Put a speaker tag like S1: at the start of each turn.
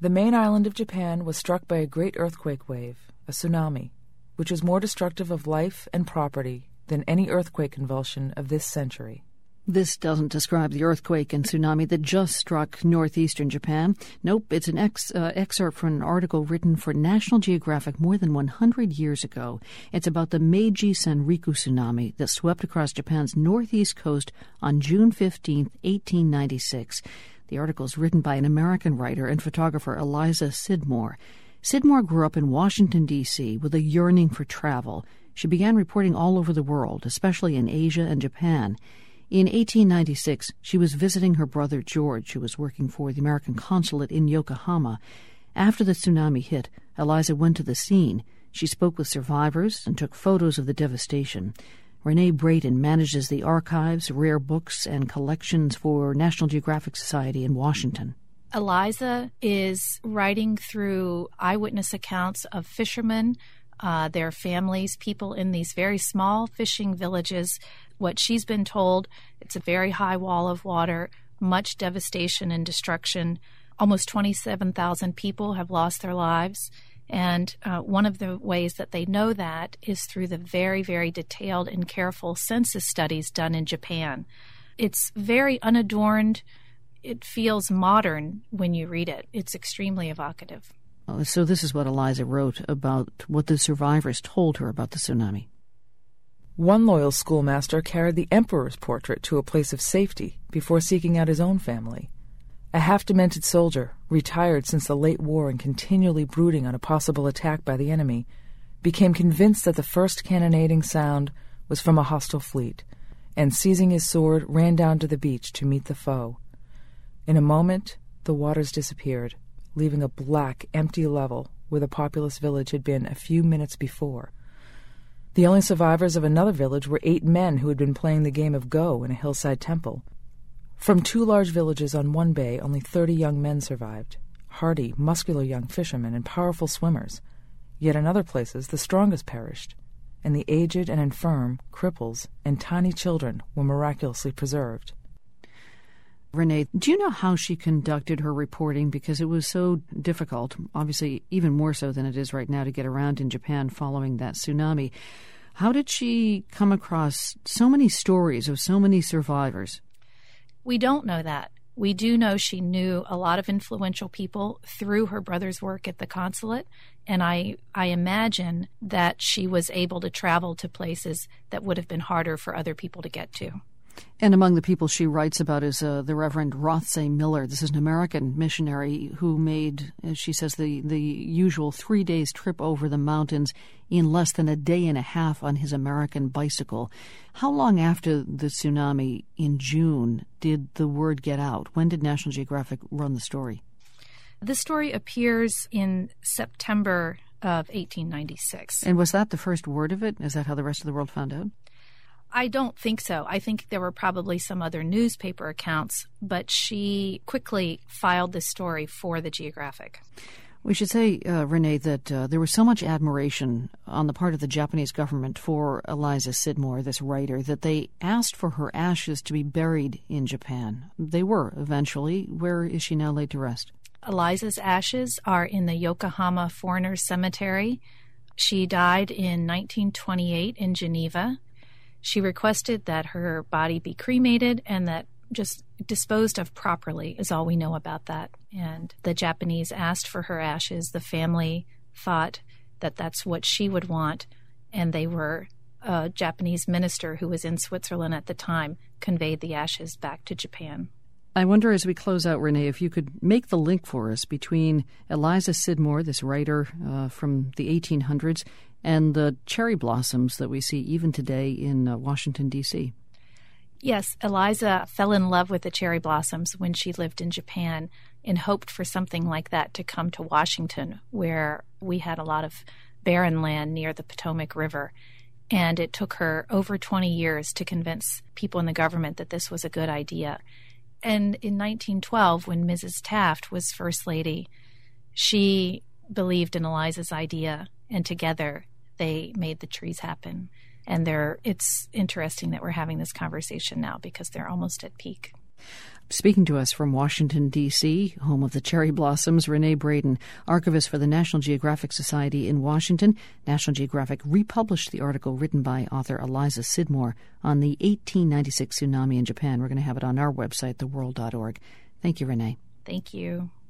S1: The main island of Japan was struck by a great earthquake wave, a tsunami, which was more destructive of life and property than any earthquake convulsion of this century.
S2: This doesn't describe the earthquake and tsunami that just struck northeastern Japan. Nope, it's an excerpt from an article written for National Geographic more than 100 years ago. It's about the Meiji Senriku tsunami that swept across Japan's northeast coast on June 15, 1896. The article is written by an American writer and photographer, Eliza Sidmore. Sidmore grew up in Washington, D.C., with a yearning for travel. She began reporting all over the world, especially in Asia and Japan. In 1896, she was visiting her brother George, who was working for the American consulate in Yokohama. After the tsunami hit, Eliza went to the scene. She spoke with survivors and took photos of the devastation. Renee Brayton manages the archives, rare books, and collections for National Geographic Society in Washington.
S3: Eliza is writing through eyewitness accounts of fishermen, their families, people in these very small fishing villages. What she's been told, it's a very high wall of water, much devastation and destruction. Almost 27,000 people have lost their lives. And one of the ways that they know that is through the very, very detailed and careful census studies done in Japan. It's very unadorned. It feels modern when you read it. It's extremely evocative.
S2: So this is what Eliza wrote about what the survivors told her about the tsunami.
S1: One loyal schoolmaster carried the emperor's portrait to a place of safety before seeking out his own family. A half-demented soldier, retired since the late war and continually brooding on a possible attack by the enemy, became convinced that the first cannonading sound was from a hostile fleet, and seizing his sword, ran down to the beach to meet the foe. In a moment, the waters disappeared, leaving a black, empty level where the populous village had been a few minutes before. The only survivors of another village were 8 men who had been playing the game of Go in a hillside temple. From 2 large villages on one bay, only 30 young men survived, hardy, muscular young fishermen and powerful swimmers. Yet in other places, the strongest perished, and the aged and infirm, cripples, and tiny children were miraculously preserved.
S2: Renee, do you know how she conducted her reporting? Because it was so difficult, obviously even more so than it is right now, to get around in Japan following that tsunami. How did she come across so many stories of so many survivors?
S3: We don't know that. We do know she knew a lot of influential people through her brother's work at the consulate, and I imagine that she was able to travel to places that would have been harder for other people to get to.
S2: And among the people she writes about is the Reverend Rothsay Miller. This is an American missionary who made, as she says, the usual 3 days trip over the mountains in less than a day and a half on his American bicycle. How long after the tsunami in June did the word get out? When did National Geographic run the story?
S3: The story appears in September of 1896.
S2: And was that the first word of it? Is that how the rest of the world found out?
S3: I don't think so. I think there were probably some other newspaper accounts, but she quickly filed this story for the Geographic.
S2: We should say, Renee, that there was so much admiration on the part of the Japanese government for Eliza Sidmore, this writer, that they asked for her ashes to be buried in Japan. They were, eventually. Where is she now laid to rest?
S3: Eliza's ashes are in the Yokohama Foreigners Cemetery. She died in 1928 in Geneva. She requested that her body be cremated and that just disposed of properly is all we know about that. And the Japanese asked for her ashes. The family thought that that's what she would want. And they were a Japanese minister who was in Switzerland at the time conveyed the ashes back to Japan.
S2: I wonder, as we close out, Renee, if you could make the link for us between Eliza Sidmore, this writer from the 1800s, and the cherry blossoms that we see even today in Washington, D.C.
S3: Yes, Eliza fell in love with the cherry blossoms when she lived in Japan and hoped for something like that to come to Washington, where we had a lot of barren land near the Potomac River. And it took her over 20 years to convince people in the government that this was a good idea. And in 1912, when Mrs. Taft was First Lady, she believed in Eliza's idea, and together they made the trees happen. And it's interesting that we're having this conversation now because they're almost at peak.
S2: Speaking to us from Washington, D.C., home of the cherry blossoms, Renee Braden, archivist for the National Geographic Society in Washington. National Geographic republished the article written by author Eliza Sidmore on the 1896 tsunami in Japan. We're going to have it on our website, theworld.org. Thank you, Renee.
S3: Thank you.